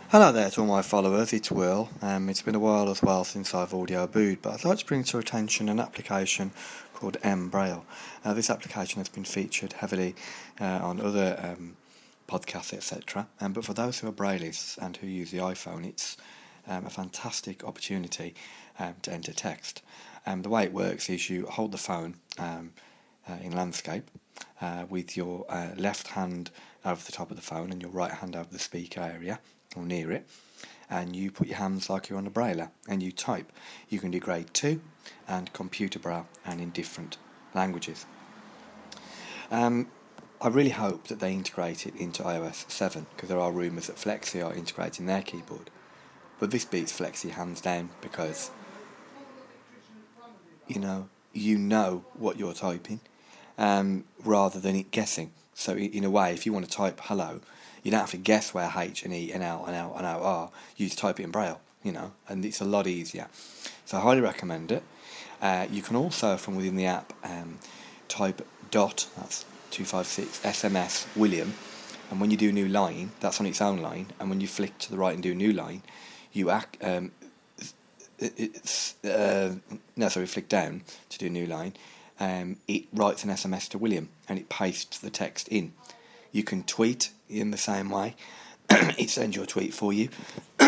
Hello there to all my followers, it's Will. It's been a while as well since I've audio booed, but I'd like to bring to your attention an application called mBraille. This application has been featured heavily on other podcasts, etc. But for those who are Braillists and who use the iPhone, it's a fantastic opportunity to enter text. The way it works is you hold the phone in landscape with your left hand over the top of the phone and your right hand over the speaker area or near it, and you put your hands like you're on a brailler and you type. You can do grade 2 and computer braille and in different languages. I really hope that they integrate it into iOS 7 because there are rumours that Flexi are integrating their keyboard, but this beats Flexi hands down because you know what you're typing rather than it guessing. So in a way, if you want to type hello, you don't have to guess where H and E and L and L and O are. You just type it in Braille, and it's a lot easier. So I highly recommend it. You can also, from within the app, type dot, that's 256, SMS William, and when you do a new line, that's on its own line, and when you flick to the right and do a new line, you flick down to do a new line, it writes an SMS to William and it pastes the text in. You can tweet in the same way. It sends your tweet for you.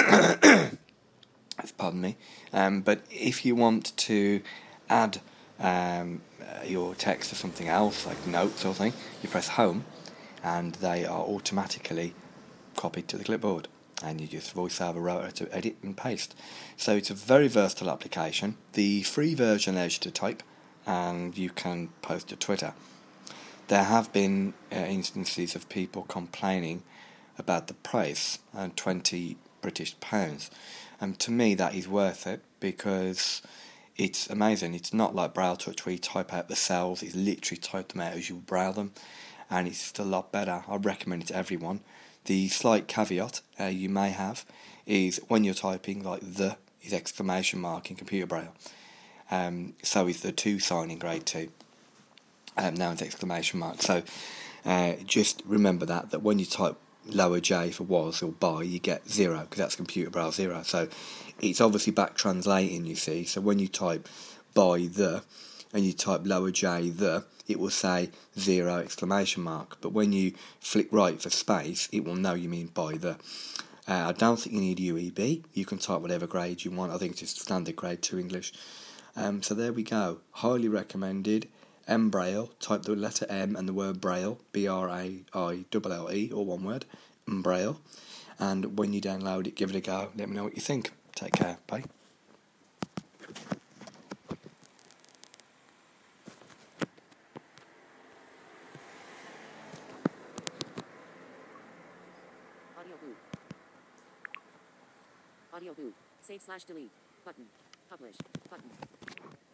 Pardon me. But if you want to add your text to something else, like notes or something, you press home and they are automatically copied to the clipboard. And you just VoiceOver Rotor to edit and paste. So it's a very versatile application. The free version allows you to type, and you can post to Twitter. There have been instances of people complaining about the price, £20 British. And to me that is worth it because it's amazing. It's not like Braille Touch where you type out the cells, it's literally type them out as you braille them, and it's just a lot better. I recommend it to everyone. The slight caveat you may have is when you're typing, like the is exclamation mark in computer braille. So is the to sign in grade 2. Now it's exclamation mark. So just remember that when you type lower J for was or by, you get 0 because that's computer braille 0. So it's obviously back translating, you see. So when you type by the and you type lower J the, it will say 0 exclamation mark. But when you flick right for space, it will know you mean by the. I don't think you need UEB. You can type whatever grade you want. I think it's just standard grade 2 English. So there we go. Highly recommended. mBraille. Type the letter M and the word Braille. Braille, all one word. mBraille. And when you download it, give it a go. Let me know what you think. Take care. Bye. Audio boot. Save/delete. Button. Publish. Button.